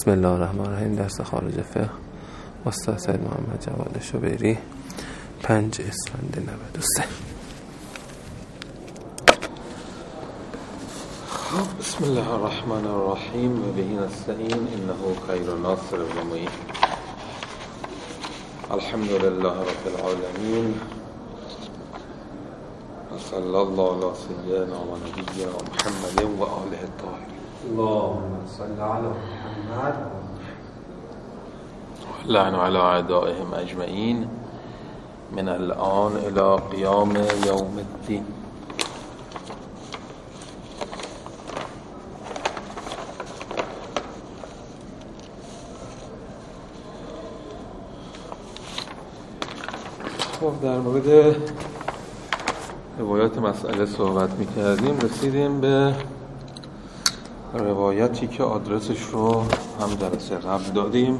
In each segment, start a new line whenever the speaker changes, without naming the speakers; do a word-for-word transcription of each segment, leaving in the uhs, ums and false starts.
بسم الله الرحمن الرحیم. درس خارج فقه استاد سید محمد جواد شبیری، پنج اسفند نود و سه.
بسم الله الرحمن الرحیم و به نستعین انه خیر ناصر و معین. الحمد لله رب العالمین و صلی الله علی سیدنا و نبینا محمد و آله الطاهرین.
اللهم صل علی محمد
لعن علی اعدائهم اجمعین من الان الى قیام یوم الدین. خب در مورد روایات مسئله صحبت می‌کردیم، رسیدیم به روایتی که آدرسش رو هم جلسه قبل دادیم،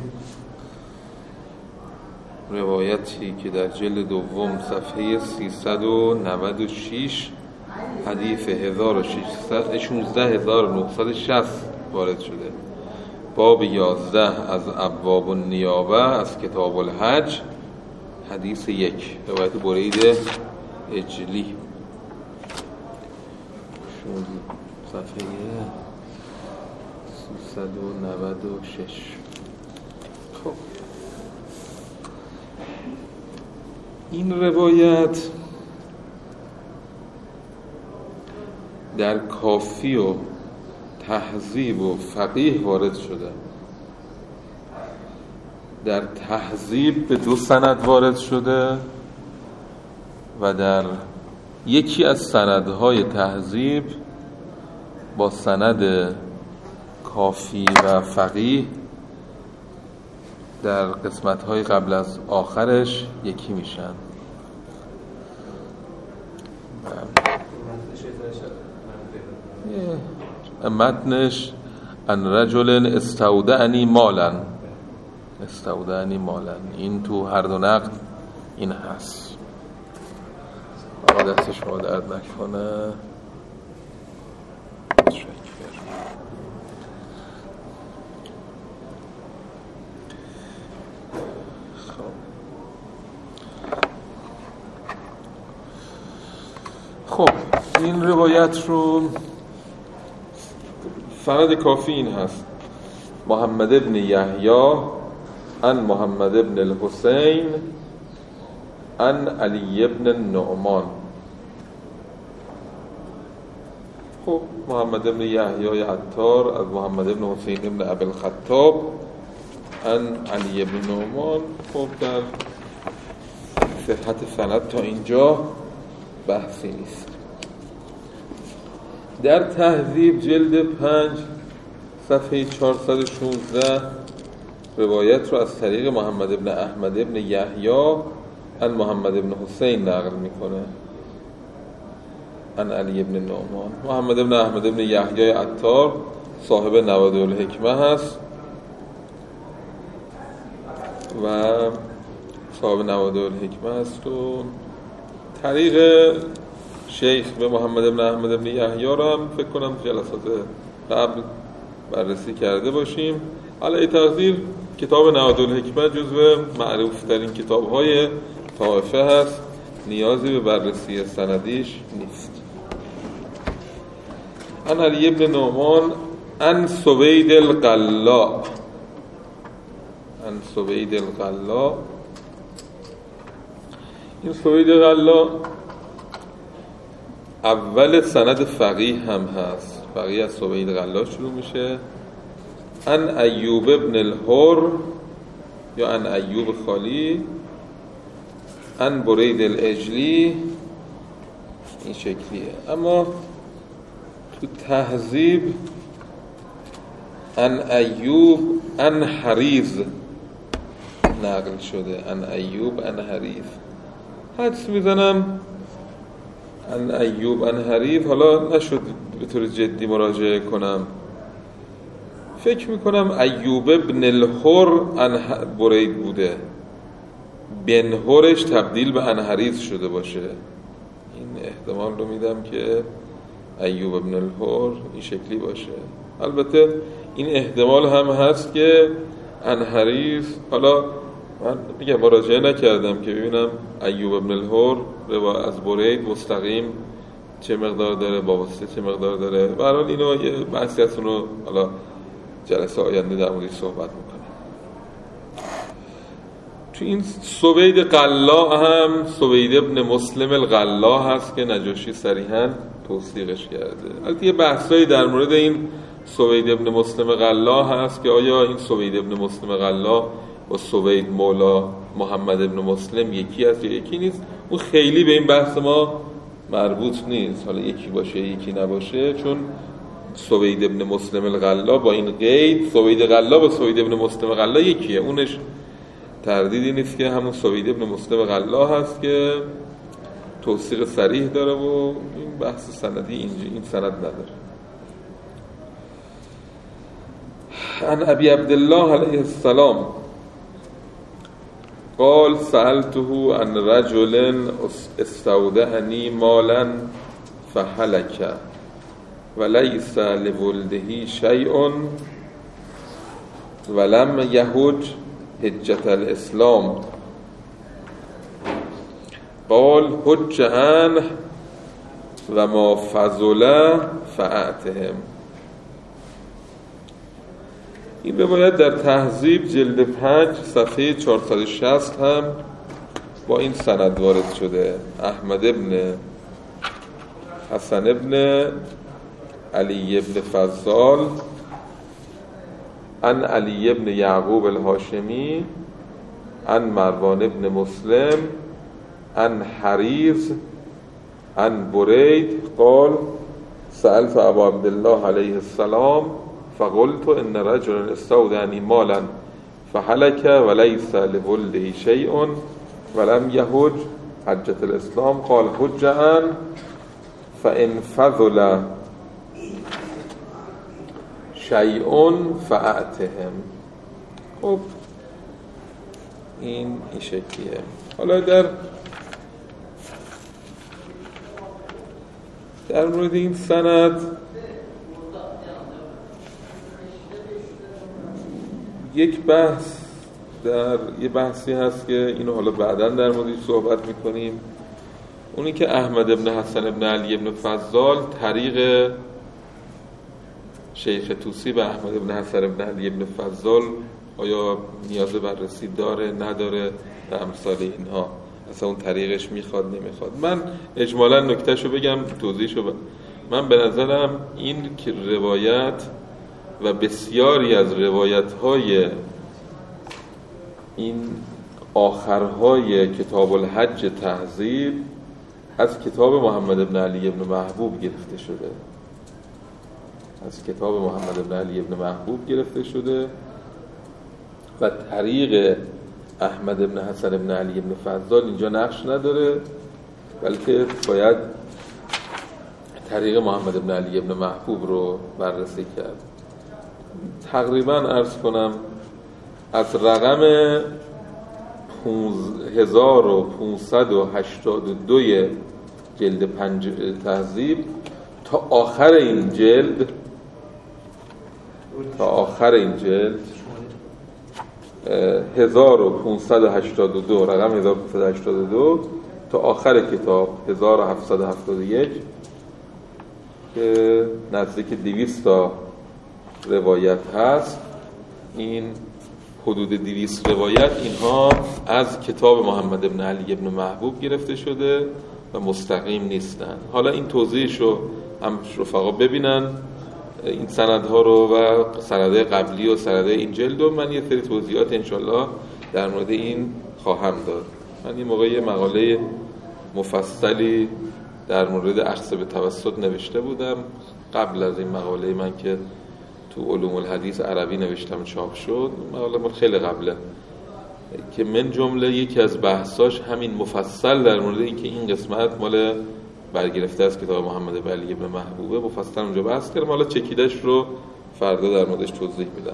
روایتی که در جلد دوم صفحه سیصد و نود و شش حدیث شانزده هزار و نهصد و شصت وارد شده. باب یازده از ابواب النیابه از کتاب الحج، حدیث یک، روایت برید اجلی، صفحه سیصد و نود و شش. خب این روایت در کافی و تهذیب و فقیه وارد شده. در تهذیب به دو سند وارد شده و در یکی از سندهای تهذیب با سند کافی و فقیه در قسمت‌های قبل از آخرش یکی میشن. متنش ان رجل استودعنی مالا استودعنی مالا، این تو هر دو نقد این هست. آقا دست شما درد نکنه. خب این روایت رو سند کافی این هست: محمد ابن یحیی عن محمد ابن الحسین عن علی ابن النعمان. خب محمد ابن یحیی عطار از محمد ابن حسین ابن ابی الخطاب عن علی ابن النعمان. خب در صحت سند تا اینجا بحثی نیست. در تهذیب جلد پنج صفحه چهارصد و شانزده روایت رو از طریق محمد ابن احمد ابن یحیی عن محمد ابن حسین نقل میکنه عن علی ابن النعمان. محمد ابن احمد ابن یحیی عطار صاحب نوادر الحکمه هست و صاحب نوادر الحکمه هست و طریق شیخ به محمد ابن احمد ابن یحیی رو هم فکر کنم جلسات قبل بررسی کرده باشیم. علی تقدیر کتاب نوادر الحکمه جزو معروف ترین کتاب های طائفه هست، نیازی به بررسی سندیش نیست. عن علی ابن نعمان عن سوید القلاء عن سوید القلاء. این سوید القلاء اول سند فقیه هم هست. فقیه از سوید القلاء شروع میشه. عن ایوب ابن الحر یا عن ایوب خالی عن برید الاجلی، این شکلیه. اما تو تهذیب عن ایوب عن حریز نقل شده. عن ایوب عن حریز. حدس میزنم عن ایوب عن حریز، حالا نشد به طور جدی مراجعه کنم. فکر میکنم ایوب ابن الحر عن برید بوده، بن حرش تبدیل به عن حریز شده باشه. این احتمال رو میدم که ایوب ابن الحر این شکلی باشه. البته این احتمال هم هست که انحریز، حالا من میگم مراجعه نکردم که ببینم ایوب ابن الحر رو از برید مستقیم چه مقدار داره، با واسطه چه مقدار داره. به هر حال اینو یه بحثی هست، اونو حالا جلسه آینده در موردش صحبت میکنم. تو این سوید قلا هم سوید ابن مسلم القلا هست که نجاشی صریحاً توثیقش کرده. البته یه بحثایی در مورد این سوید ابن مسلم قلا هست که آیا این سوید ابن مسلم قلا با سوید مولا محمد ابن مسلم یکی است یا یکی نیست. اون خیلی به این بحث ما مربوط نیست، حالا یکی باشه یکی نباشه، چون سوید ابن مسلم القلا با این قید سوید قلا با سوید ابن مسلم قلا یکیه، اونش تردیدی نیست که همون سوید ابن مسلم قلا هست که توثیق صریح داره و این بحث سندی این سند نداره. عن ابی عبدالله علیه السلام قال سألته عن رجل استودعني مالا فهلك وليس لولده شيء ولم يحج حجة الإسلام قال حج عنه وما فضل فأعتهم. این روایت در تهذیب جلد پنج صفحه چهارصد و شصت هم با این سند وارد شده. احمد ابن حسن ابن علی ابن فضال عن علی ابن یعقوب الهاشمی عن مروان ابن مسلم عن حریز عن برید قال سألت ابا عبدالله علیه السلام فقلت ان رجل استودعني مالا فهلك وليس لولده شيء ولم يحج حجة الاسلام قال حج عنه فان فضل شيء فأعتهم. خب این این شکلیه. حالا در در مورد این سند یک بحث در یه بحثی هست که اینو حالا بعداً در موردش صحبت میکنیم. اونی که احمد ابن حسن ابن علی ابن فضال طریق شیخ طوسی به احمد ابن حسن ابن علی ابن فضال آیا نیاز بررسی داره نداره و امثال اینها، اصلا اون طریقش میخواد نمیخواد. من اجمالاً نکتهشو بگم توضیحشو بگم. من به نظرم این که روایت و بسیاری از روایت‌های این آخرهای کتاب الحج تهذیب از کتاب محمد ابن علی ابن محبوب گرفته شده از کتاب محمد ابن علی ابن محبوب گرفته شده و طریق احمد ابن حسن ابن علی ابن فضال اینجا نقش نداره، بلکه باید طریق محمد ابن علی ابن محبوب رو بررسی کرد. تقریبا عرض کنم از رقم هزار و پانصد و هشتاد و دو جلد پنج تهذیب تا آخر این جلد تا آخر این جلد هزار و پانصد و هشتاد و دو رقم هزار و پانصد و هشتاد و دو تا آخر کتاب هزار و هفتصد و هفتاد و یک که نزدیک دویست تا روایت هست. این حدود دویست روایت اینها از کتاب محمد ابن علی ابن محبوب گرفته شده و مستقیم نیستن. حالا این توضیحشو هم رفقا ببینن، این سندها رو و سندهای قبلی و سندهای این جلد، و من یه سری توضیحات انشالله در مورد این خواهم داد. من این موقع یه مقاله مفصلی در مورد عرض به توسط نوشته بودم قبل از این مقاله من که تو علوم الحدیث عربی نوشتم چاپ شد. مقاله من خیلی قبله که من جمله یکی از بحثاش همین مفصل در مورد این که این قسمت مال برگرفته از کتاب محمد ابن علی ابن محبوبه مفصل اونجا بحث کردم. حالا چکیدش رو فردا در موردش توضیح میدم،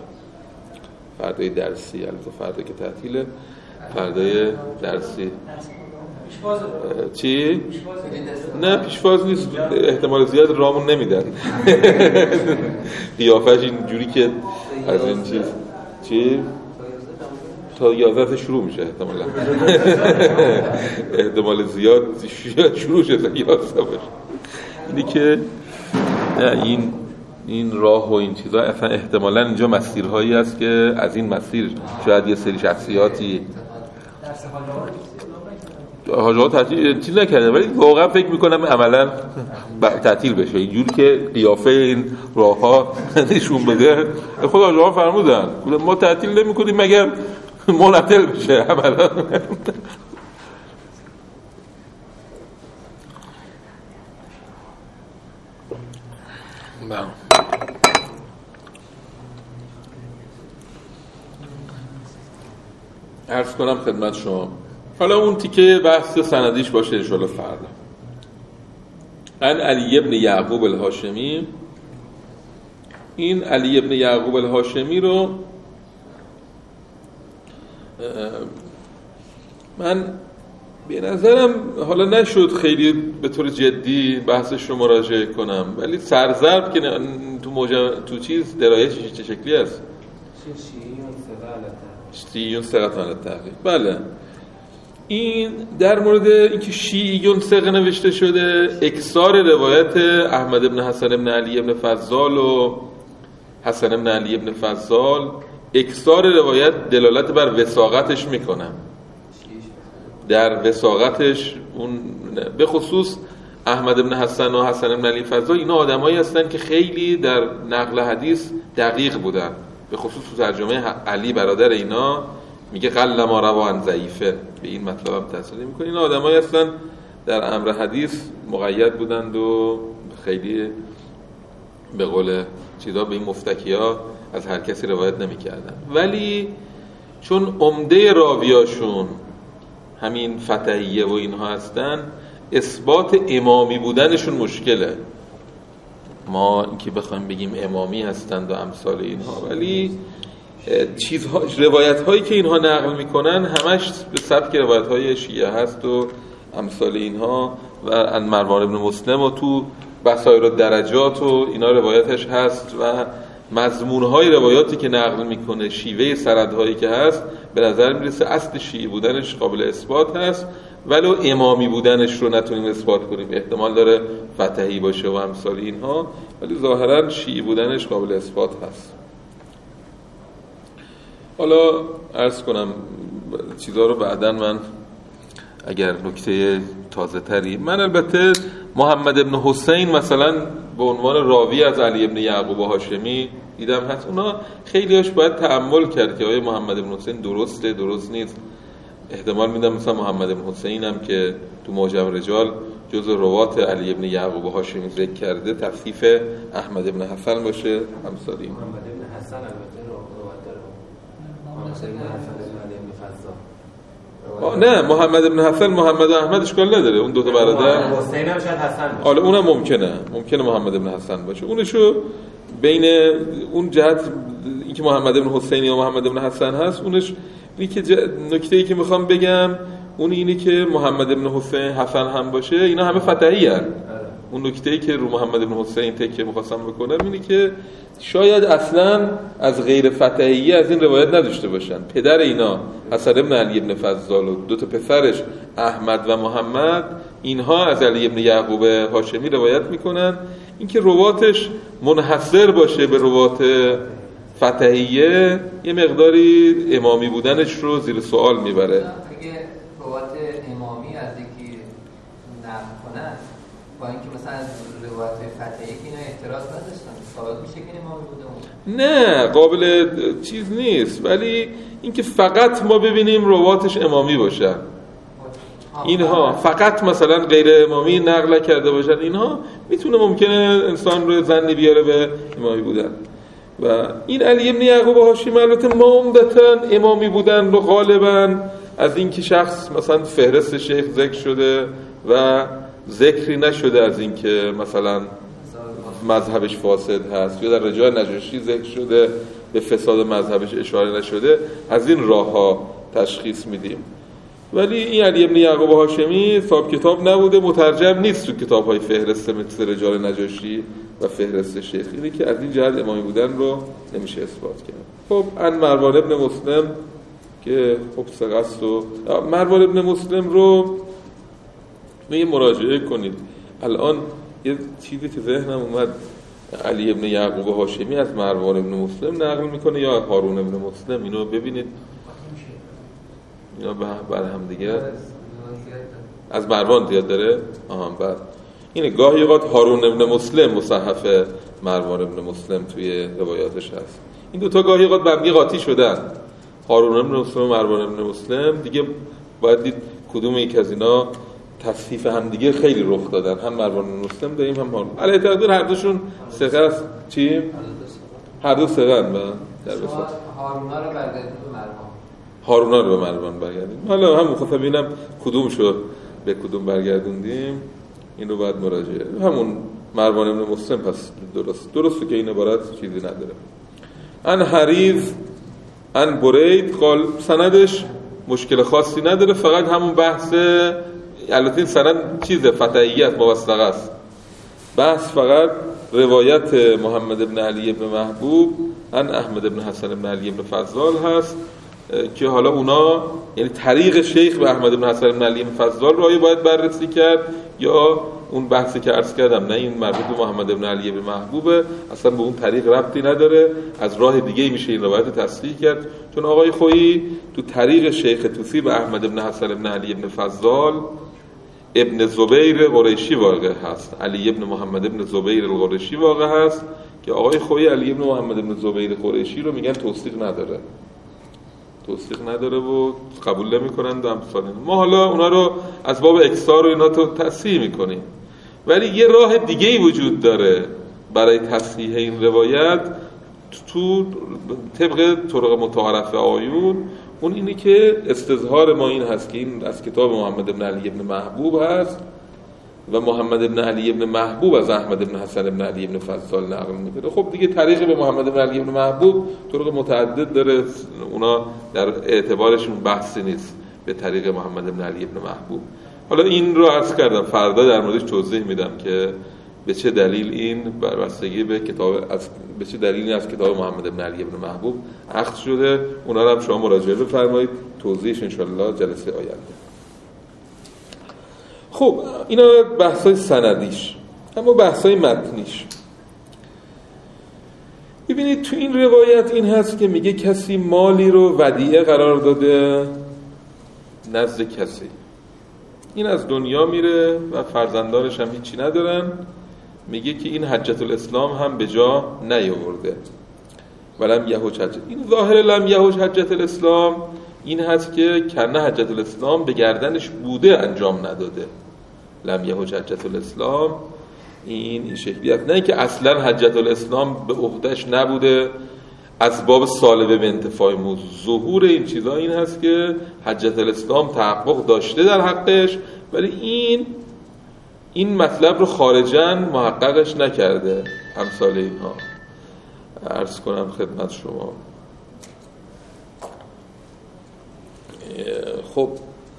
فردای درسی، البته فردا که تعطیله، فردای درسی چی؟ نه پیشواز نیست، احتمال زیاد رامون نمیدن. قیافش اینجوری که از این چیز چی؟ تا یازده شروع میشه احتمالا. احتمال زیاد شروع شه تا یازده باشه. اینی که نه این این راه و این چیزا اصلا احتمالا اینجا مسیرهایی هست که از این مسیر شاید یه سری شخصیاتی حاجات تعطیل چیز نکردن، ولی واقعا فکر میکنم عملا تعطیل بشه اینجوری که قیافه این راه ها نشون بده. خود حاجات فرمودن ما تعطیل نمی کنیم مگر منعطل بشه عملا. عرض کنم خدمت شما حالا اون تیکه بحث سندیش باشه انشاءالله فردا. ان علی ابن یعقوب الهاشمی، این علی ابن یعقوب الهاشمی رو من به نظرم حالا نشد خیلی به طور جدی بحثش رو مراجعه کنم، ولی سرضرب که تو موجه تو چیز درایشش چه شکلی است؟ شیعیون ثقتان التحقیق. بله این در مورد اینکه شیعیون ثقه نوشته شده، اکثار روایت احمد بن حسن بن علی بن فضال و حسن بن علی بن فضال، اکثار روایت دلالت بر وثاقتش میکنن، در وثاقتش اون به خصوص احمد بن حسن و حسن بن علی فضال اینا آدمایی هستن که خیلی در نقل حدیث دقیق بودن، به خصوص تو ترجمه علی برادر اینا میگه قل ما روان ضعیفه، به این مطلب هم تاثیر میکنه. این آدمایی هستن در امر حدیث مقید بودند و خیلی به قول چیزا به این مفتکیا از هر کسی روایت نمیکردن، ولی چون عمده راویاشون همین فتحیه و اینها هستن اثبات امامی بودنشون مشکله. ما اینکه بخوایم بگیم امامی هستند و امثال اینها، ولی چیزها روایت هایی که اینها نقل میکنن همش به سبک روایت های شیعه هست و امثال اینها، و ان مروان بن مسلم و تو بصائر الدرجات و اینا روایتش هست و مضمون های روایاتی که نقل میکنه، شیوه سندهایی که هست، به نظر میرسه اصل شیعی بودنش قابل اثبات هست، ولو امامی بودنش رو نتونیم اثبات کنیم، احتمال داره فتحی باشه و امثال اینها، ولی ظاهرا شیعی بودنش قابل اثبات هست. حالا عرض کنم چیزا رو بعداً من اگر نکته تازه تری، من البته محمد ابن حسین مثلا به عنوان راوی از علی ابن یعقوب هاشمی دیدم هست، اونا خیلی هاش باید تأمل کرد که آیا محمد ابن حسین درسته درست نیست. احتمال میدم مثلا محمد ابن حسین هم که تو معجم رجال جز روات علی ابن یعقوب هاشمی ذکر کرده تفصیف احمد ابن حسن باشه همسال این.
محمد ابن حسن البته روات داره، محمد ابن حسن علی ابن فضال.
نه محمد ابن حسن محمد و احمد اشکال نداره، اون دو تا برادر.
حسین هم شاید حسن باشه.
حالا اونم ممکنه ممکنه محمد ابن حسن باشه. اونشو بین اون جهت اینکه محمد ابن حسین یا محمد ابن حسن هست، اونش اینی که ج... نکته‌ای که میخوام بگم اون اینه که محمد ابن حسین حسن هم باشه، اینا همه فتحی هستن. اون نکته‌ای که رو محمد ابن حسین تکیه می‌خواستم بکنم اینه که شاید اصلاً از غیر فتحی از این روایت نداشته باشن. پدر اینا حسن ابن علی ابن فضال و دو تا پسرش احمد و محمد، اینها از علی ابن یعقوب هاشمی روایت میکنن. اینکه رواتش منحصر باشه به روات فتحیه یه مقداری امامی بودنش رو زیر سوال میبره.
اگه روات امامی از یکی نقل کنن با اینکه مثلا از روایت فتحیه که اینا اعتراض نداشتن، ثابت میشه که امامی بوده؟
نه قابل چیز نیست، ولی اینکه فقط ما ببینیم رواتش امامی باشن، اینها فقط مثلا غیر امامی نقل کرده باشن، اینها میتونه ممکنه انسان رو ظنی بیاره به امامی بودن. و این علی ابن یعقوب هاشمی البته ما عمدتاً امامی بودن رو غالباً از اینکه شخص مثلا فهرست شیخ ذکر شده و ذکری نشده از اینکه مثلا مذهبش فاسد هست، یا در رجال نجاشی ذکر شده به فساد مذهبش اشاره نشده، از این راه ها تشخیص میدیم. ولی این علی ابن یعقوب هاشمی صاحب کتاب نبوده، مترجم نیست تو کتاب‌های فهرست مثل رجال نجاشی و فهرست شیخ. اینه که از این جهت امامی بودن رو نمیشه اثبات کرد. خب ان مروان ابن مسلم که خب ثقه و مروان ابن مسلم رو می مراجعه کنید. الان یه چیزی که ذهنم اومد، علی ابن یعقوب هاشمی از مروان ابن مسلم نقل میکنه یا هارون ابن مسلم؟ اینو ببینید، اینا بر هم دیگه از مروان زیاد داره. آها بعد اینه گاهی اوقات هارون ابن مسلم مصحف مروان ابن مسلم توی روایاتش هست. این دو تا گاهی اوقات به هم قاطی شدن، هارون ابن مسلم و مروان ابن مسلم. دیگه باید دید کدوم یک از اینا تصحیف هم دیگه خیلی رخ دادن، هم مروان ابن مسلم داریم هم هارون. علی تقدیر هر دوشون ثقه است. چی؟ هر دو ثقه ان. در بساط
هارونا رو برگردیم به مروان،
هارونا رو به مروان برگردیم. حالا هم مخاطب ببینم کدوم شد به کدوم برگردوندیم، این رو باید مراجعه. همون مروان ابن مسلم پس درست درسته که این عبارت چیزی نداره. ان حریز ان برید قال، سندش مشکل خاصی نداره، فقط همون بحث، البته این سند چیزه فتحیت موثقه است، بحث فقط روایت محمد ابن علی ابن محبوب ان احمد ابن حسن ابن علی ابن فضال هست که حالا اونا یعنی طریق شیخ به احمد ابن حسن ابن علی ابن فضال رو آیا باید بررسی کرد یا اون بحثی که عرض کردم نه این مربوط به محمد ابن علی ابن محبوبه، اصلا به اون طریق ربطی نداره، از راه دیگه میشه این روایت تصحیح کرد. چون آقای خویی تو طریق شیخ توسی به احمد ابن حسن ابن علی ابن فضال ابن زبیر قریشی واقع هست، علی ابن محمد ابن زبیر القریشی واقع هست که آقای خویی علی ابن محمد ابن زبیر قریشی رو میگن توثیق نداره، توثیق نداره و قبول نمی‌کنن و امثال اینا. ما حالا اونا رو از باب اکثار و اینا تو تصحیح می‌کنیم، ولی یه راه دیگه‌ای وجود داره برای تصحیح این روایت تو طبق طرق متعارف آیون. اون اینه که استظهار ما این هست که این از کتاب محمد ابن علی ابن محبوب هست و محمد ابن علی ابن محبوب از احمد ابن حسن ابن علی ابن فضال نقل میکنه. خب دیگه طریق به محمد ابن علی ابن محبوب طرق متعدد داره، اونا در اعتبارشون بحثی نیست به طریق محمد ابن علی ابن محبوب. حالا این رو عرض کردم، فردا در موردش توضیح میدم که به چه دلیل این بستگی به کتاب از به چه دلیلی از کتاب محمد ابن علی ابن محبوب اخذ شده. اونا رو هم شما مراجعه بفرمایید، توضیحش ان شاء الله جلسه آینده. خب اینا بحثای سندیش، اما بحثای متنیش. ببینید تو این روایت این هست که میگه کسی مالی رو ودیعه قرار داده نزد کسی، این از دنیا میره و فرزندانش هم هیچی ندارن، میگه که این حجت الاسلام هم به جا نیاورده ولم یهوج حجت. این ظاهر لم یهوج حجت الاسلام این هست که کنه حجت الاسلام به گردنش بوده انجام نداده. لم یهوج حجت الاسلام این این شکلیت، نه که اصلا حجت الاسلام به عهدهش نبوده، اسباب سالبه به انتفاع موضوع. ظهور این چیزا این هست که حجت الاسلام تحقق داشته در حقش، ولی این این مطلب رو خارجاً محققش نکرده. امثال اینها عرض کنم خدمت شما. خب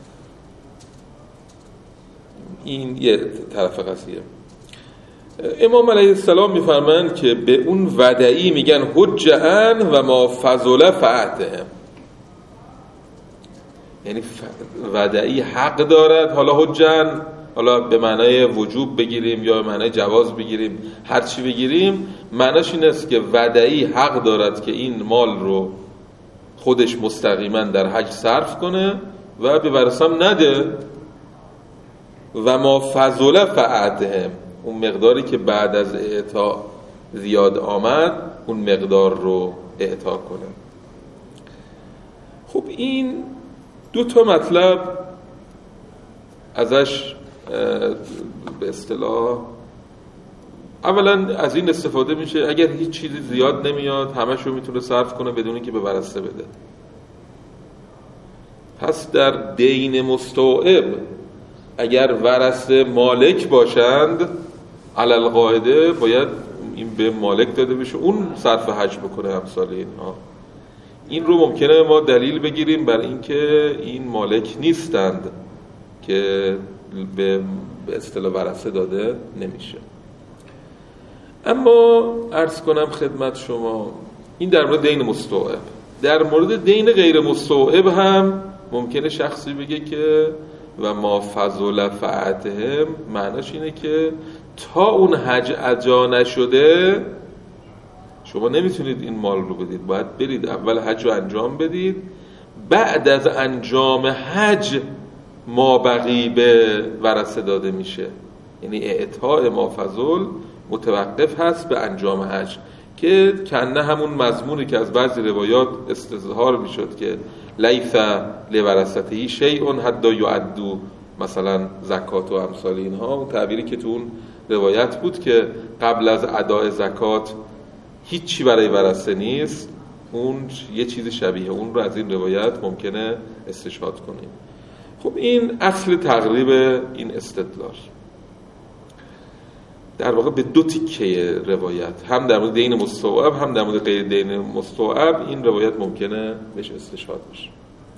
این یه طرف قضیه. امام علیه السلام میفرمایند که به اون ودعی میگن حجهن و ما فضل فعتهم، یعنی ودعی حق دارد. حالا حجن حالا به معنای وجوب بگیریم یا به معنای جواز بگیریم، هر چی بگیریم، معناش این است که ودعی حق دارد که این مال رو خودش مستقیما در حج صرف کنه و به ورثه‌ام نده. و ما فضل فعتهم، اون مقداری که بعد از اعطا زیاد آمد اون مقدار رو اعطا کنه. خب این دو تا مطلب ازش به اصطلاح اولا از این استفاده میشه اگر هیچ چیزی زیاد نمیاد همش رو میتونه صرف کنه بدون اینکه به ورثه بده. پس در دین مستوعب اگر ورثه مالک باشند علی القاعده باید این به مالک داده بشه، اون صرف حج بکنه امثال اینها. این رو ممکنه ما دلیل بگیریم بر اینکه این مالک نیستند که به اصطلاح ورثه داده نمیشه. اما عرض کنم خدمت شما این در مورد دین مستوعب. در مورد دین غیر مستوعب هم ممکنه شخصی بگه که و ما فضل فعتهم، معناش اینه که تا اون حج اجا نشده شما نمیتونید این مال رو بدید، باید برید اول حج رو انجام بدید، بعد از انجام حج ما بقی به ورثه داده میشه. یعنی اعطاء ما فضل متوقف هست به انجام حج، که کنه همون مضمونی که از بعضی روایات استظهار میشد که لیس لورثته شیء حتی یعدو مثلا زکات و امثال اینها، اون تعبیری که تو اون روایت بود که قبل از ادای زکات هیچی برای ورثه نیست، اون یه چیز شبیه اون رو از این روایت ممکنه استشهاد کنیم. خب این اصل تقریب این استدلال در واقع به دو تیکه روایت، هم در مورد دین مستوعب هم در مورد غیر دین مستوعب، این روایت ممکنه بهش استشهاد بشه.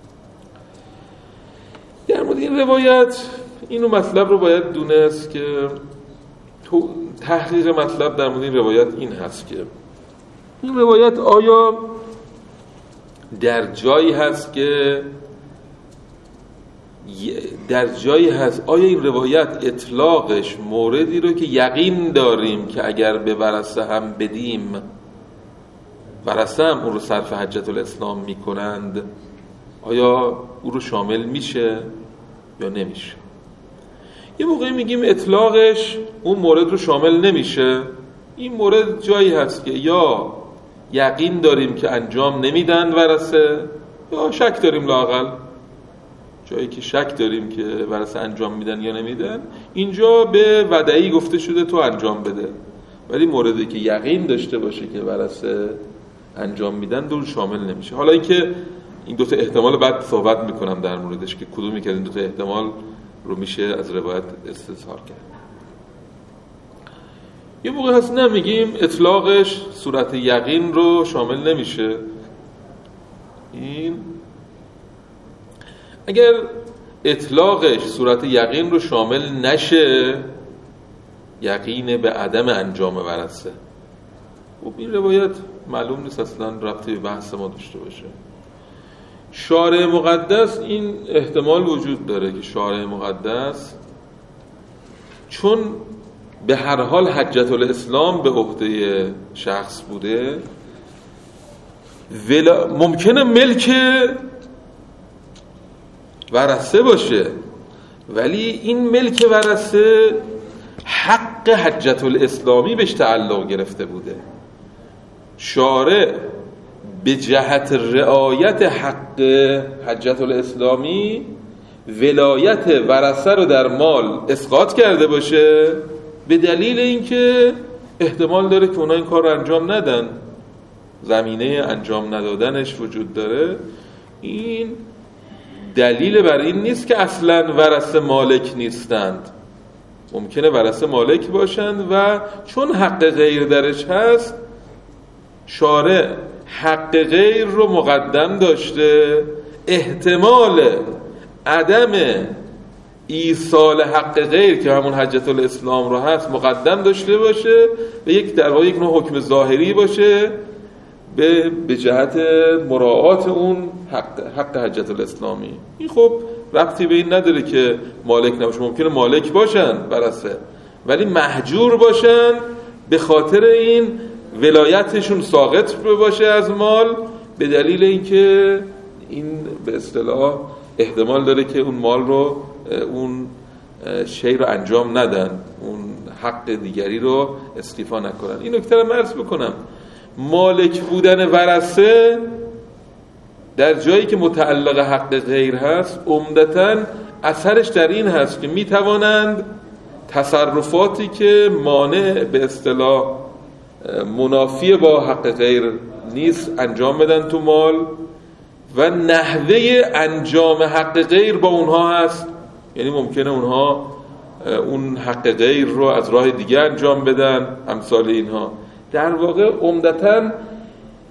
در مورد این روایت اینو مطلب رو باید دونست که تو تحقیق مطلب در مورد این روایت این هست که این روایت آیا در جایی هست که در جایی هست آیا این روایت اطلاقش موردی رو که یقین داریم که اگر به ورثه هم بدیم ورثه هم اون رو صرف حجت الاسلام میکنند، آیا او رو شامل میشه یا نمیشه؟ یه موقعی میگیم اطلاقش اون مورد رو شامل نمیشه. این مورد جایی هست که یا یقین داریم که انجام نمیدن ورثه، یا شک داریم لااقل. جایی که شک داریم که ورثه انجام میدن یا نمیدن، اینجا به ودعی گفته شده تو انجام بده. ولی موردی که یقین داشته باشه که ورثه انجام میدن دور شامل نمیشه. حالا اینکه این دو تا احتمال بعد صحبت میکنم در موردش که کدومی که این دو تا احتمال رو میشه از روایت استظهار کرد. یه موقع هست نمیگیم اطلاقش صورت یقین رو شامل نمیشه. این اگر اطلاقش صورت یقین رو شامل نشه، یقین به عدم انجام ورثه، خب این روایت معلوم نیست اصلا ربطی به بحث ما داشته باشه. شارع مقدس این احتمال وجود داره که شارع مقدس چون به هر حال حجت الاسلام به عهده شخص بوده، ولا ممکنه ملک ورثه باشه، ولی این ملک ورثه حق حجت الاسلامی بهش تعلق گرفته بوده. شارع به جهت رعایت حق حجت الاسلامی ولایت ورثه رو در مال اسقاط کرده باشه، به دلیل اینکه احتمال داره که اونا این کار رو انجام ندن، زمینه انجام ندادنش وجود داره. این دلیل بر این نیست که اصلا ورثه مالک نیستند. ممکنه ورثه مالک باشند و چون حق غیر درش هست، شارع حق غیر رو مقدم داشته، احتمال عدم ایصال حق غیر که همون حجت الاسلام رو هست مقدم داشته باشه و یک در واقع یک نوع حکم ظاهری باشه به به جهت مراعات اون حق حق حجت الاسلامی. این خب ربطی به این نداره که مالک نباشه. ممکنه مالک باشن ورثه ولی محجور باشن به خاطر این ولایتشون ساقط باشه از مال، به دلیل اینکه این به اصطلاح احتمال داره که اون مال رو اون شی رو انجام ندن، اون حق دیگری رو استیفا نکنن. این نکته رو عرض بکنم، مالک بودن ورثه در جایی که متعلق حق غیر هست عمدتاً اثرش در این هست که میتوانند تصرفاتی که مانع به اصطلاح منافی با حق غیر نیست انجام بدن تو مال و نحوه انجام حق غیر با اونها هست. یعنی ممکنه اونها اون حق غیر رو از راه دیگه انجام بدن، امثال اینها. در واقع عمدتاً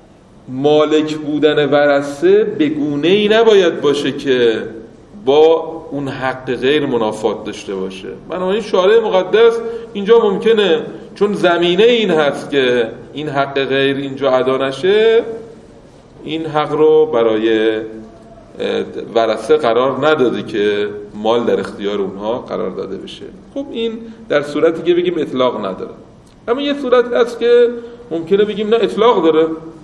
مالک بودن ورثه به گونه‌ای نباید باشه که با اون حق غیر منافات داشته باشه. بنابراین شارع مقدس اینجا ممکنه چون زمینه این هست که این حق غیر اینجا ادا نشه، این حق رو برای ورثه قرار نداده که مال در اختیار اونها قرار داده بشه. خب این در صورتی که بگیم اطلاق نداره. اما یه صورت هست که ممکنه بگیم نه اطلاق داره،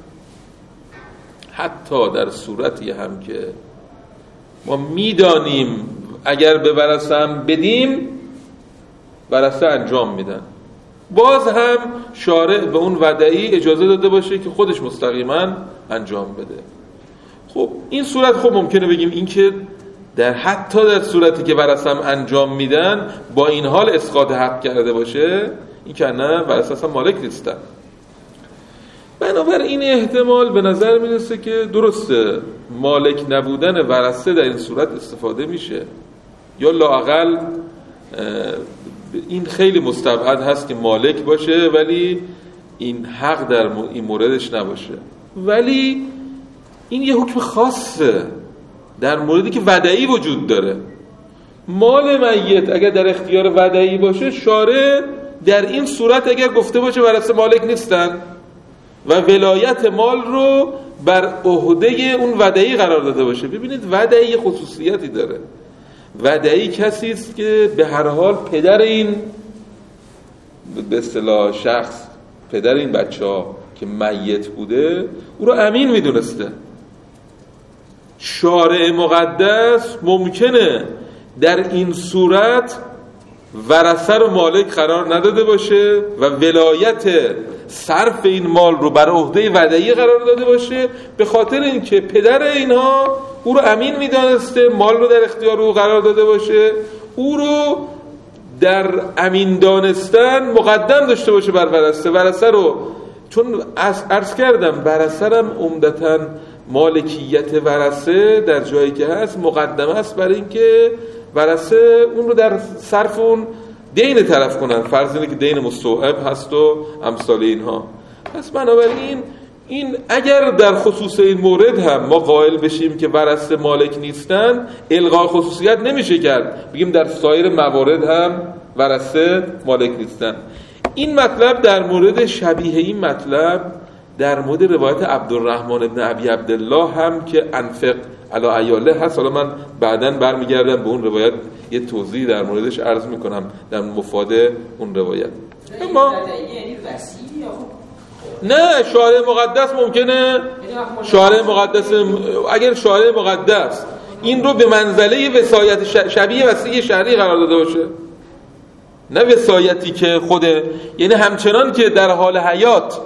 حتی در صورتی هم که ما میدانیم اگر به ورثه هم بدیم ورثه انجام میدن، باز هم شارع به اون ودعی اجازه داده باشه که خودش مستقیما انجام بده. خب این صورت خب ممکنه بگیم این که در حتی در صورتی که ورثه هم انجام میدن با این حال اسقاط حق کرده باشه، این که نه ورثه اصلا مالک نیستن. بنابراین این احتمال به نظر میرسه که درسته مالک نبودن ورثه در این صورت استفاده میشه، یا لااقل این خیلی مستبعد هست که مالک باشه ولی این حق در این موردش نباشه. ولی این یه حکم خاصه در موردی که ودعی وجود داره. مال میت اگر در اختیار ودعی باشه، شارع در این صورت اگر گفته باشه ورثه مالک نیستن و ولایت مال رو بر عهده اون ودعی قرار داده باشه. ببینید ودعی خصوصیتی داره. ودعی کسی است که به هر حال پدر این به اصطلاح شخص، پدر این بچه‌ها که میت بوده، او رو امین میدونسته. شارع مقدس ممکنه در این صورت ورثه رو مالک قرار نداده باشه و ولایت صرف این مال رو بر عهده ودعی قرار داده باشه، به خاطر اینکه پدر اینها او رو امین میدانسته، مال رو در اختیار او قرار داده باشه، او رو در امین دانستن مقدم داشته باشه بر ورثه. ورثه رو چون عرض کردم ورثه هم عمدتاً مالکیت ورثه در جایی که هست مقدمه است برای اینکه ورثه اون رو در صرف اون دین طرف کنن، فرض اینه که دین مستوعب هست و امثال اینها. پس بنابراین این اگر در خصوص این مورد هم ما قائل بشیم که ورثه مالک نیستن، الغاء خصوصیت نمیشه کرد، بگیم در سایر موارد هم ورثه مالک نیستن. این مطلب در مورد شبیه این مطلب در مورد روایت عبدالرحمن ابن ابی عبدالله هم که انفق علی عیاله هست. حالا من بعداً برمیگردم به اون روایت یه توضیح در موردش عرض میکنم در مفاد اون روایت. اما نه شارع مقدس ممکنه شارع مقدس اگر شارع مقدس این رو به منزله وصایت شبیه وصیه شرعی قرار داده باشه، نه وصایتی که خوده، یعنی همچنان که در حال حیات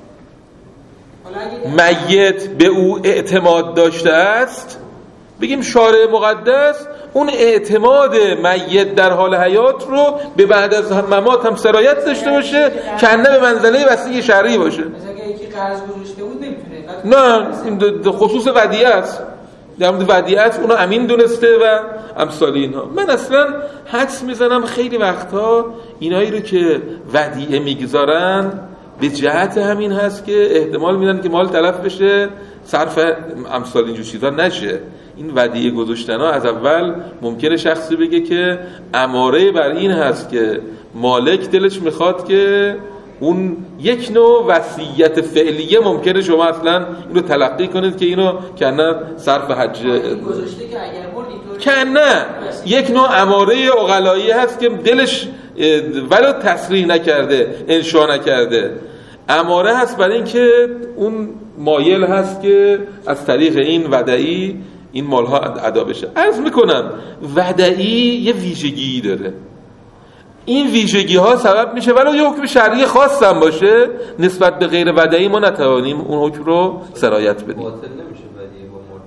میت به او اعتماد داشته است، بگیم شارع مقدس اون اعتماد میت در حال حیات رو به بعد از ممات هم سرایت داشته باشه، کنه به منزله وصیه شرعی باشه.
مثلا اگه یکی قرض گذاشته بود نمیتونه،
نه این خصوص ودیعه است، در مورد ودیعه است، اونو امین دونسته و امثال اینها. من اصلا حدس میزنم خیلی وقتها اینایی رو که ودیعه میگذارن به جهت همین هست که احتمال میدن که مال تلف بشه، صرف امثال اینجور چیزا نشه. این ودیعه گذاشتن ها از اول ممکنه شخصی بگه که اماره بر این هست که مالک دلش میخواد که اون یک نوع وصیت فعلیه ممکنه شما اصلا اینو تلقی کنید که اینو کنه صرف حج
گذاشته که اگر مرد اینطور
کنه یک نوع اماره عقلایی هست که دلش ولو تصریح نکرده، انشا نکرده، اماره هست برای اینکه اون مایل هست که از طریق این ودعی این مالها ادا بشه. عرض میکنم ودعی یه ویژگی داره، این ویژگی ها سبب میشه ولو یه حکم شرعی خاص هم باشه نسبت به غیر ودعی ما نتوانیم اون حکم رو سرایت بدیم.
باطل نمیشه ودعی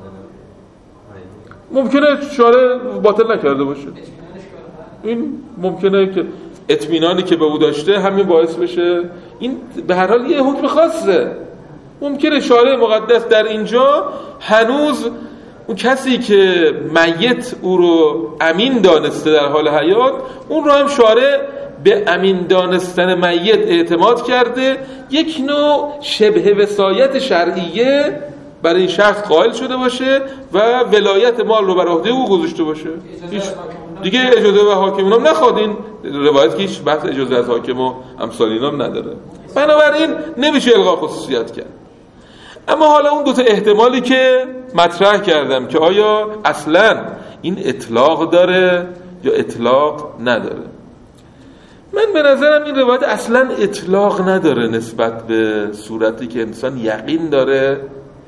با مردن،
ممکنه شارع باطل نکرده باشه، این ممکنه که اطمینانی که به او داشته همین باعث بشه. این به هر حال یه حکم خاصه. ممکنه شارع مقدس در اینجا هنوز اون کسی که میت او رو امین دانسته در حال حیات، اون رو هم شارع به امین دانستن میت اعتماد کرده، یک نوع شبه وصایت شرعیه برای این شخص قائل شده باشه و ولایت مال رو بر عهده او گذاشته باشه. هیچ دیگه اجازه و حاکمون هم نخواد. این روایت که هیچ بحث اجازه از حاکم و امثال اینا هم نداره، بنابراین نمیشه الغا خصوصیت کرد. اما حالا اون دوتا احتمالی که مطرح کردم که آیا اصلا این اطلاق داره یا اطلاق نداره، من به نظرم این روایت اصلا اطلاق نداره نسبت به صورتی که انسان یقین داره،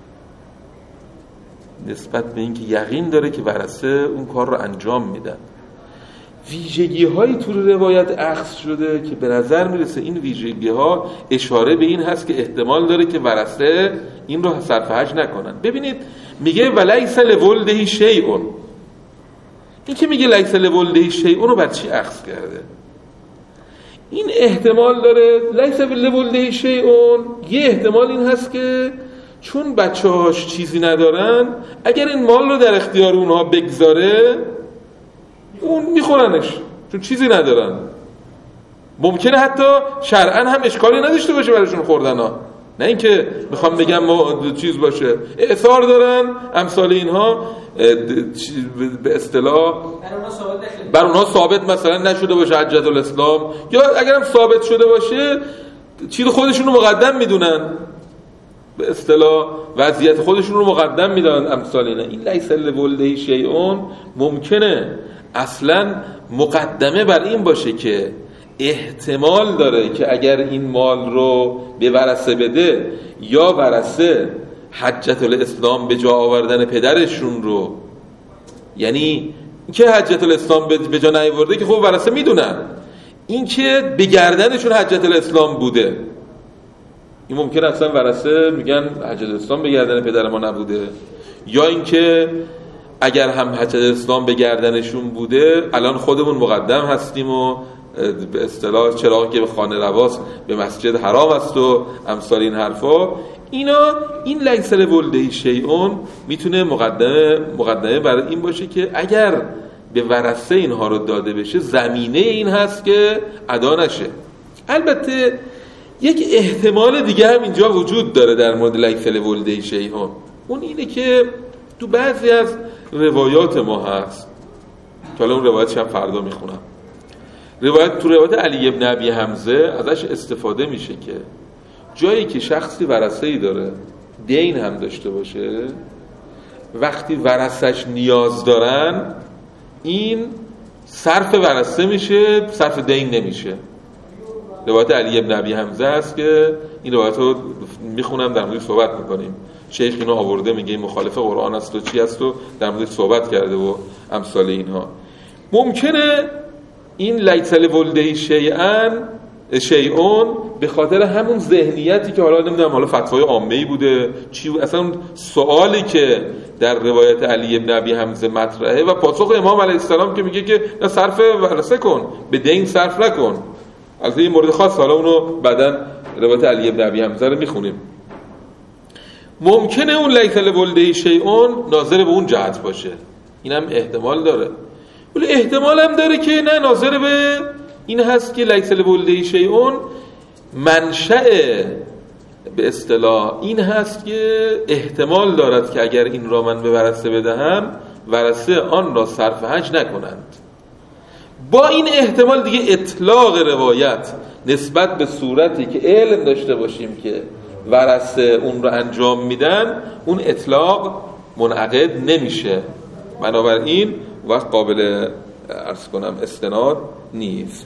نسبت به اینکه یقین داره که ورثه اون کار رو انجام میدن. ویژگی هایی تو روایت اخذ شده که به نظر میرسه این ویژگی ها اشاره به این هست که احتمال داره که ورثه این رو صرف حج نکنن. ببینید میگه ولیس لولده شیء، این که میگه لیس لولده شیء رو بر چی اخذ کرده؟ این احتمال داره لیس لولده شیء، یه احتمال این هست که چون بچه هاش چیزی ندارن، اگر این مال رو در اختیار اونها بگذاره اون میخورنش، چون چیزی ندارن. ممکنه حتی شرعاً هم اشکالی نداشته باشه براشون خوردن ها، نه اینکه میخوام بگم ما چیز باشه، اثار دارن امثال اینها به اصطلاح بر اونها ثابت مثلا نشده باشه حجت الاسلام، یا اگرم ثابت شده باشه چیز خودشون رو مقدم میدونن، به اصطلاح وضعیت خودشون رو مقدم میدن امثال اینا. این لیس لولده شیء ممکنه اصلا مقدمه بر این باشه که احتمال داره که اگر این مال رو به ورثه بده یا ورثه حجت الاسلام به جا آوردن پدرشون رو، یعنی که حجت الاسلام به جا نیاورده که خب ورثه میدونن، این که به گردنشون حجت الاسلام بوده، این ممکن اصلا ورثه میگن حجت الاسلام به گردن پدر ما نبوده، یا اینکه اگر هم حجت الاسلام به گردنشون بوده الان خودمون مقدم هستیم و به اصطلاح چراغی که به خانه رواست به مسجد حرام است و امثال این حرفا. اینا این لیس لولده شیء میتونه مقدمه مقدمه برای این باشه که اگر به ورثه اینها رو داده بشه زمینه این هست که ادا نشه. البته یک احتمال دیگه هم اینجا وجود داره در مورد لیس لولده شیء، اون اینه که تو بعضی از روایات ما هست که حالا اون روایتش هم فردا میخونم، روایت تو روایت علی ابن ابی حمزه ازش استفاده میشه که جایی که شخصی ورثه‌ای داره دین هم داشته باشه، وقتی ورثش نیاز دارن این صرف ورثه میشه، صرف دین نمیشه. روایت علی ابن ابی حمزه است که این روایت رو میخونم در موردش صحبت میکنیم. شیخ اینو آورده میگه این مخالف قرآن است و چی است و در موردش صحبت کرده و امثال اینها. ممکنه این لیس لولده شیئا شیئون به خاطر همون ذهنیتی که حالا نمیدونم حالا فتوای عامه‌ای بوده چی، اصلا سوالی که در روایت علی ابن ابی حمزه مطرحه و پاسخ امام علیه السلام که میگه که نه صرف ورثه کن، به دین صرف نکن. البته این مورد خاص حالا اونو بعداً روایت علی ابن ابی حمزه رو میخونیم. ممکنه اون لیس لولده شیئون ناظر به اون جهت باشه، اینم احتمال داره، ولی احتمال هم داره که نه ناظر به این هست که لیس لولده شیئون منشأ به اصطلاح این هست که احتمال دارد که اگر این را من به ورثه بدهم ورثه آن را صرف حج نکنند. با این احتمال دیگه اطلاق روایت نسبت به صورتی که علم داشته باشیم که ورثه اون رو انجام میدن اون اطلاق منعقد نمیشه، بنابراین وقت قابل عرض کنم استناد نیست.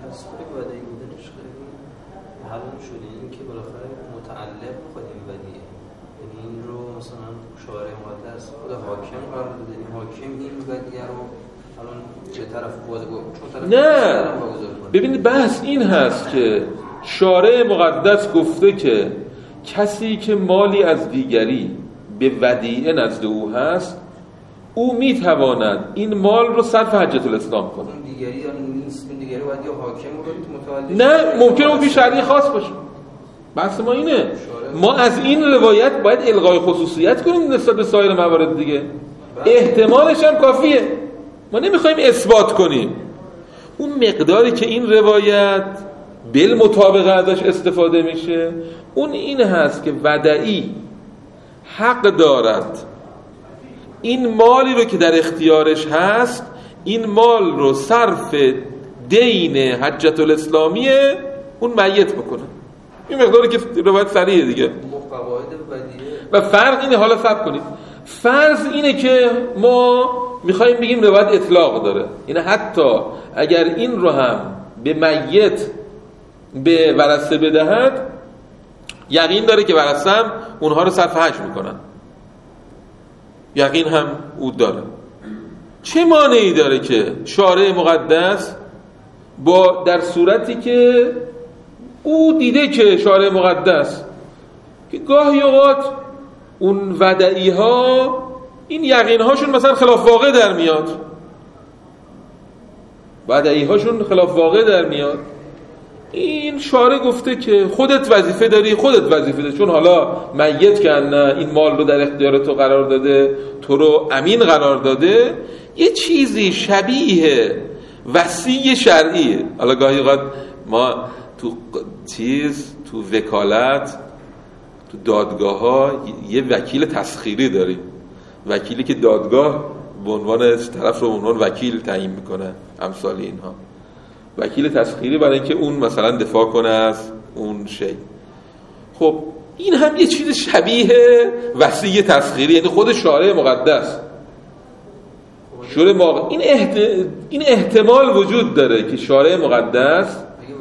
معلوم شده این که بالاخره متعلق خود این ودیعه، یعنی این رو مثلا شارع مقدس خود حاکم قرار داده، این حاکم این ودیعه رو الان چه طرف بوده چون طرف
نه. ببینید بحث این هست که شارع مقدس گفته که کسی که مالی از دیگری به ودیعه نزد او هست او میتواند این مال رو صرف حجت الاسلام کنه.
این دیگری یا نیست، این دیگری باید یا حاکم رو متوجه
نه، ممکنه اون بی شرعی خاص باشه. بحث ما اینه، ما از این روایت باید الغای خصوصیت کنیم نسبت به سایر موارد دیگه. احتمالش هم کافیه، ما نمیخوایم اثبات کنیم. اون مقداری که این روایت بالمطابقه ازش استفاده میشه اون این هست که ودعی حق دارد این مالی رو که در اختیارش هست این مال رو صرف دین حجت الاسلامی اون میت بکنه. این مقداری که روایت صریحه دیگه. و فرض اینه، حالا صبر کنید، فرض اینه که ما میخوایم بگیم روایت اطلاق داره، یعنی حتی اگر این رو هم به میت به ورثه بدهد یقین داره که ورثه هم اونها رو صرف حج میکنن، یقین هم او داره. چه مانعی داره که شارع مقدس با در صورتی که او دیده که شارع مقدس که گاهی اوقات اون ودعی ها این یقین هاشون مثلا خلاف واقع در میاد، ودعی هاشون خلاف واقع در میاد، این شارع گفته که خودت وظیفه داری، خودت وظیفه داری، چون حالا میت که نه این مال رو در اختیار تو قرار داده، تو رو امین قرار داده، یه چیزی شبیه وصیه شرعیه. حالا گاهی اوقات ما تو چیز تو وکالت تو دادگاه ها یه وکیل تسخیری داریم، وکیلی که دادگاه به عنوان طرف رو به عنوان وکیل تعیین میکنه، امثال اینها، وکیل تسخیری برای اینکه اون مثلا دفاع کنه از اون شی. خب این هم یه چیز شبیه وصیه تسخیری، یعنی خود شارع مقدس شورای مق... این, احت... این احتمال وجود داره که شارع مقدس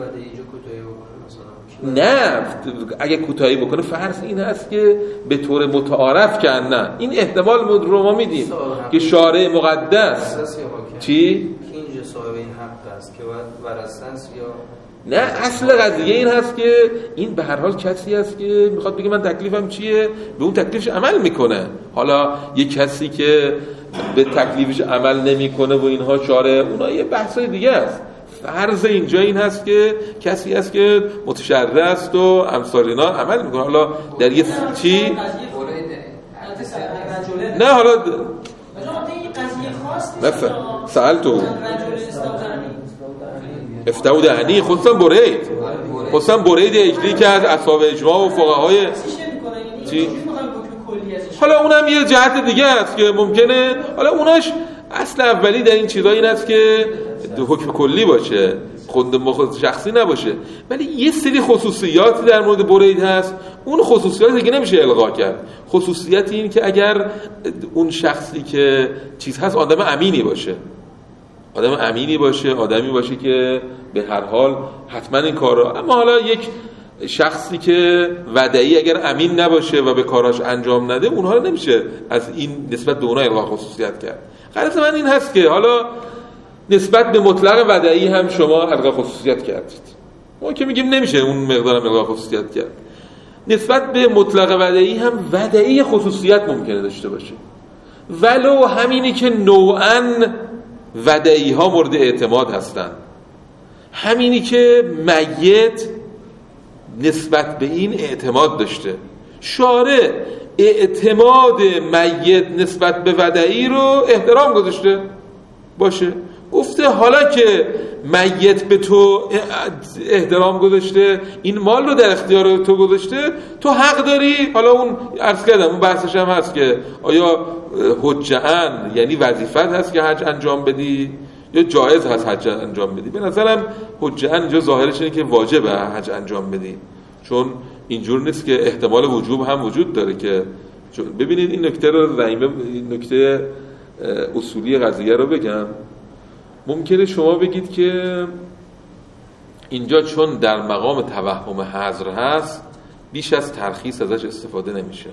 نه اگه کوتاهی بکنه، فرض این هست که به طور متعارف که نه، این احتمال رو ما میدیم که شارع مقدس چی؟
که اینجا صاحب این حق است که باید ورثه‌است یا
نه، اصل قضیه این هست که این به هر حال کسی هست که میخواد بگه من تکلیفم چیه، به اون تکلیفش عمل میکنه. حالا یه کسی که به تکلیفش عمل نمیکنه و اینها شارع، اونها یه بحثای دیگه است. فرض اینجا این هست که کسی هست که متشرع است و امثال اینا عمل میکنه. حالا در یه چی؟ نه حالا مثلا سأل تو افتاو دهنی خودسان برید خودسان برید اجلی که از اصحاب اجماع و فقهای چی؟ حالا اونم یه جهت دیگه است که ممکنه حالا اوناش اصل اولی در این چیزا این است که حکم کلی باشه، خود مخصوص شخصی نباشه، ولی یه سری خصوصیاتی در مورد برید هست، اون خصوصیات دیگه نمیشه الغا کرد. خصوصیت این که اگر اون شخصی که چیز هست آدم امینی باشه، آدم امینی باشه، آدمی باشه که به هر حال حتما این کار رو، اما حالا یک شخصی که ودعی اگر امین نباشه و به کاراش انجام نده، اونها رو نمیشه از این نسبت به اونها الغا خصوصیت کرد. غرض من این هست که حالا نسبت به مطلق ودعی هم شما الغا خصوصیت کردید، ما که میگیم نمیشه اون مقدار هم الغا خصوصیت کرد. نسبت به مطلق ودعی هم ودعی خصوصیت ممکنه داشته باشه، ولو همینی که نوعاً ودعی ها مورد اعتماد هستن، همینی که میت نسبت به این اعتماد داشته. شارع اعتماد میت نسبت به ودعی رو احترام گذاشته باشه، گفته حالا که میت به تو احترام گذاشته، این مال رو در اختیار تو گذاشته، تو حق داری. حالا اون عرض کردم اون بحثش هم هست که آیا حجه‌ان یعنی وظیفت هست که حج انجام بدی یا جایز هست حج انجام بدی. به نظرم حجه‌ان اینجا ظاهرش اینه که واجبه حج انجام بدی، چون اینجور نیست که احتمال وجوب هم وجود داره. که ببینید این نکته رو ضعیمه، این نکته اصولی قضیه رو بگم. ممکنه شما بگید که اینجا چون در مقام توهم حظر هست بیش از ترخیص ازش استفاده نمیشه.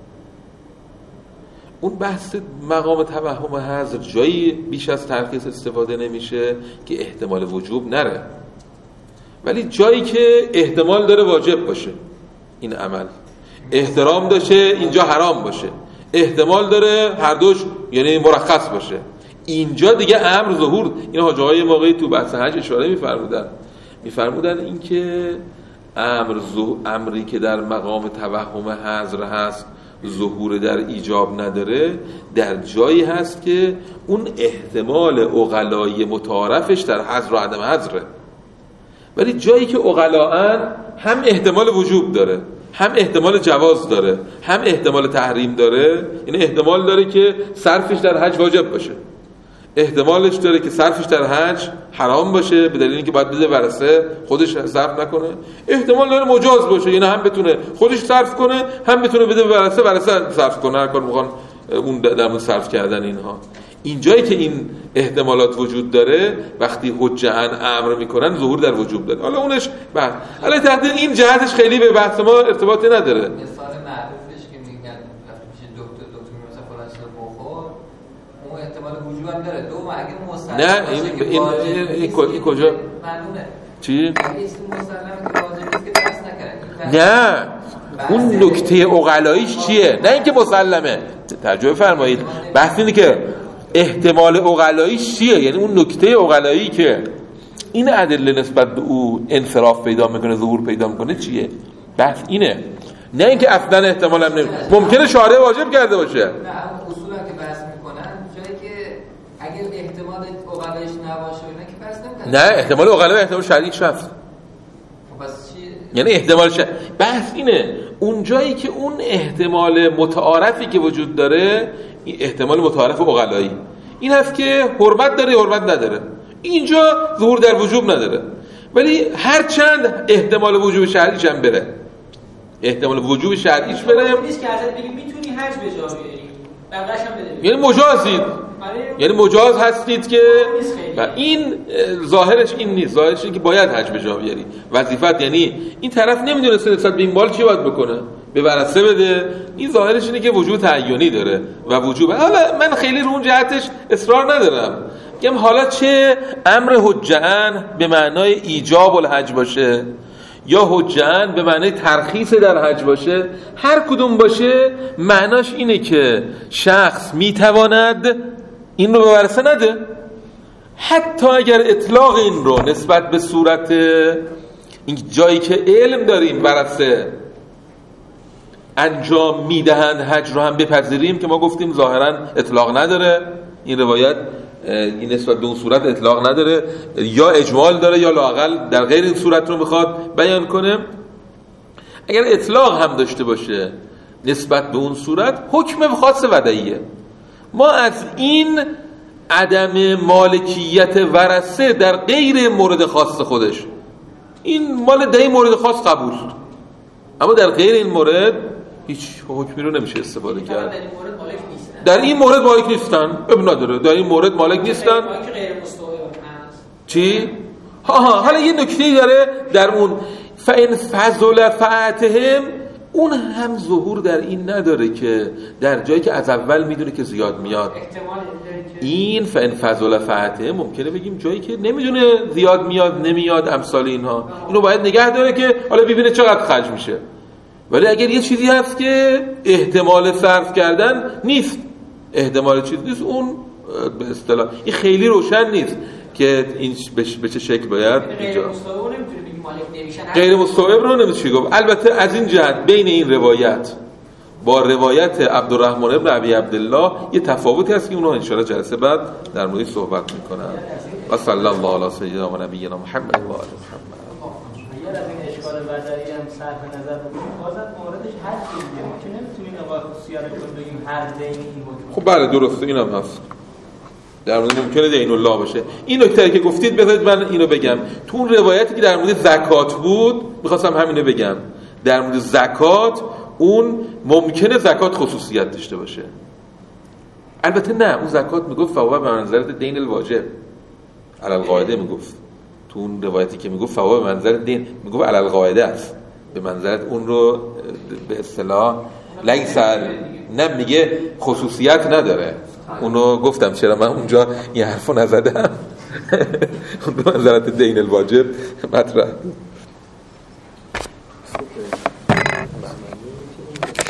اون بحث مقام توهم حظر جایی بیش از ترخیص استفاده نمیشه که احتمال وجوب نره، ولی جایی که احتمال داره واجب باشه این عمل، احترام داشته اینجا حرام باشه، احتمال داره هر دوش یعنی مرخص باشه، اینجا دیگه امر ظهور. این حاج آقای موقعی تو بحث حج اشاره می‌فرمودن می‌فرمودن این که امر ظهور، امری که در مقام توهم حظر هست ظهور در ایجاب نداره در جایی هست که اون احتمال عقلایی متعارفش در حذر و عدم حذره، ولی جایی که عقلاً هم احتمال وجوب داره، هم احتمال جواز داره، هم احتمال تحریم داره. این احتمال داره که صرفش در حج واجب باشه، احتمالش داره که صرفش در حج حرام باشه به دلیل اینکه باید بده ورثه خودش صرف نکنه، احتمال داره مجاز باشه، یعنی هم بتونه خودش صرف کنه هم بتونه بده ورثه ورثه صرف کنه، هر کار میخوان اون در مورد صرف کردن اینها. اینجایی که این احتمالات وجود داره وقتی حجهن امر میکنن ظهور در وجوب داره. حالا اونش بعد حالا تحت این جهتش خیلی به بحث ما ارتباطی نداره.
مثال معروفش که میگن وقتی میشه دکتر دکتر مثلا فلان چیزو بخور، اون احتمال وجوب هم داره. دو اگه مسلم
نه این این این, این کجا
معلومه
چی؟
این مسلمه که واجب نیست که بحث نکنه.
نه اون نکته عقلاییش چیه؟ نه اینکه مسلمه. ترجمه فرمایید. بحث اینه که احتمال عقلاییش چیه؟ یعنی اون نکته عقلایی که این ادله نسبت به او انصراف پیدا میکنه، ظهور پیدا میکنه چیه؟ بحث اینه. نه اینکه اصلا احتمال هم نمی... ممکنه شارع واجب کرده باشه.
نه اصولا که بحث میکنن جایی که اگر احتمال عقلاییش نباشه اینا که بحث نمیکنن.
نه احتمال عقلایی احتمال شرعیش هست.
خب پس چی؟
یعنی احتمال شرعی. بحث اینه اون جایی که اون احتمال متعارفی که وجود داره، این احتمال متعارف عقلایی این هست که حرمت داره حرمت نداره، اینجا ظهور در وجوب نداره، ولی هر چند احتمال وجوب شرعیش هم بره، احتمال وجوب شرعیش بره،
نیست که ازت بگی میتونی حج به جا بیاری بقیه‌اش هم بده،
یعنی مجازید، یعنی مجاز هستید که و این ظاهرش این نیست، ظاهرش این که باید حج به جا بیاری وظیفت. یعنی این طرف نمیدونه نسبت به این مال چی باید بکنه، به ورثه بده، این ظاهرش اینه که وجود تعیینی داره و وجوب. حالا من خیلی رو اون جهتش اصرار ندارم، میگم حالا چه امر حجهن به معنای ایجاب الحج باشه یا حجهن به معنای ترخیص در حج باشه، هر کدوم باشه معناش اینه که شخص میتواند این رو به ورثه نده، حتی اگر اطلاق این رو نسبت به صورت این جایی که علم داریم ورثه انجام میدهند حج رو هم بپذیریم که ما گفتیم ظاهرا اطلاق نداره این روایت، این نسبت به اون صورت اطلاق نداره، یا اجمال داره یا لااقل در غیر این صورت رو میخواد بیان کنه. اگر اطلاق هم داشته باشه نسبت به اون صورت حکم خاص ودعیه. ما از این عدم مالکیت ورثه در غیر مورد خاص خودش، این مال در این مورد خاص قبول، اما در غیر این مورد هیچ حکمی رو نمیشه استفاده کرد. در این مورد مالک نیستن، اب نداره، در این مورد مالک نیستن. چی؟ ها ها حالا یه نکته‌ای داره در اون فإن فضل فأتهم، اون هم ظهور در این نداره که در جایی که از اول میدونه که زیاد میاد، این فإن فضل فأتهم ممکنه بگیم جایی که نمیدونه زیاد میاد نمیاد امثال اینها، اینو باید نگه داره که حالا ببینه چقدر خرج میشه. ولی اگر یه چیزی هست که احتمال صرف کردن نیست، احتمال چیز نیست، اون به اصطلاح این خیلی روشن نیست که این به چه شکل باید اینجا غیر مستوعب رو نمیشه گفت. البته از این جهت بین این روایت با روایت عبدالرحمن ابن ابی عبدالله یه تفاوتی هست که اونها ان شاءالله جلسه بعد در موردش صحبت میکنن. و صلی الله علی سیدنا و نبینا محمد و آله محمد.
از این اشکال بدری هم صرف نظر بکنیم بازم موردش هر چیزیه، ما که نمیتونیم نگاه خصوصیات کنیم بگیم هر دینی این بود.
خب بله درسته، اینم هست در مورد ممکنه دین الله باشه. این نکته که گفتید بذارید من اینو بگم، تو اون روایتی که در مورد زکات بود می‌خواستم همینو بگم، در مورد زکات اون ممکنه زکات خصوصیت داشته باشه، البته نه اون زکات میگفت فوق به منزلت دین الواجب علی القاعده، میگفت تو اون روایتی که میگفت فوق به منزلت دین میگفت علی القاعده است، به منزلت اون رو به اصطلاح لیس نه میگه خصوصیت نداره. اونو گفتم چرا من اونجا این حرفو نزدم اون به منزلت دین الواجب مطرح.